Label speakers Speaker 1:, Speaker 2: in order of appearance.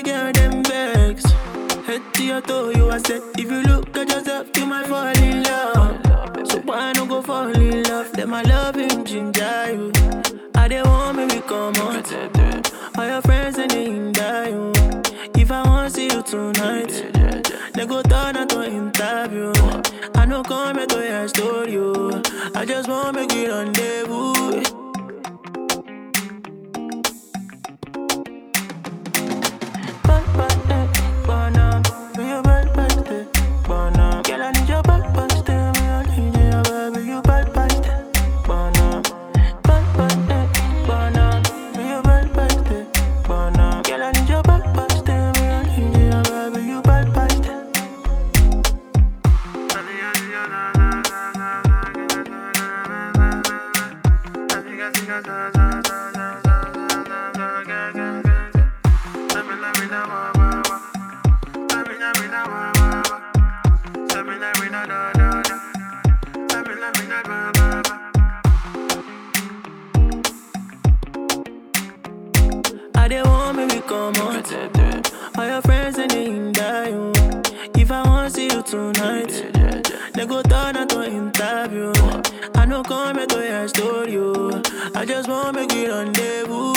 Speaker 1: girl, them vex. Head to your toe, you are set. If you look at yourself, you might fall in love. So why not go fall in love? Let my love him ginger you. I they want me come on. All your friends and they hinder you. If I want to see you tonight, they go turn out to interview. I know come here to your story. I just want me get rendezvous. I they want me come on. All your friends and they hinder you. If I want to see you tonight, they go turn out to interview. I know come here to your story. I just want me get rendezvous.